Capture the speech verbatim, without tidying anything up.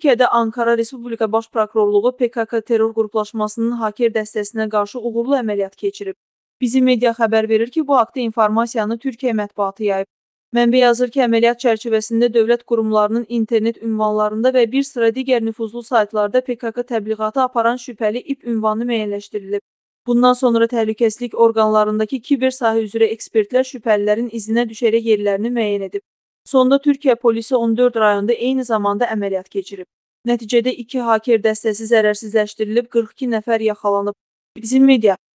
Türkiyədə Ankara Respublika Baş Prokurorluğu P K K terror qruplaşmasının haker dəstəsinə qarşı uğurlu əməliyyat keçirib. Bizim media xəbər verir ki, bu haqda informasiyanı Türkiyə mətbuatı yayıb. Mənbə yazır ki, əməliyyat çərçivəsində dövlət qurumlarının internet ünvanlarında və bir sıra digər nüfuzlu saytlarda P K K təbliğatı aparan şübhəli I P ünvanı müəyyənləşdirilib. Bundan sonra təhlükəsizlik orqanlarındakı kiber sahə üzrə ekspertlər şübhəlilərin izinə düşərək yerlərini müəyyən edib. Sonda Türkiyə polisi on dörd rayonda eyni zamanda əməliyyat keçirib. Nəticədə iki haker dəstəsi zərərsizləşdirilib, qırx iki nəfər yaxalanıb. Bizim media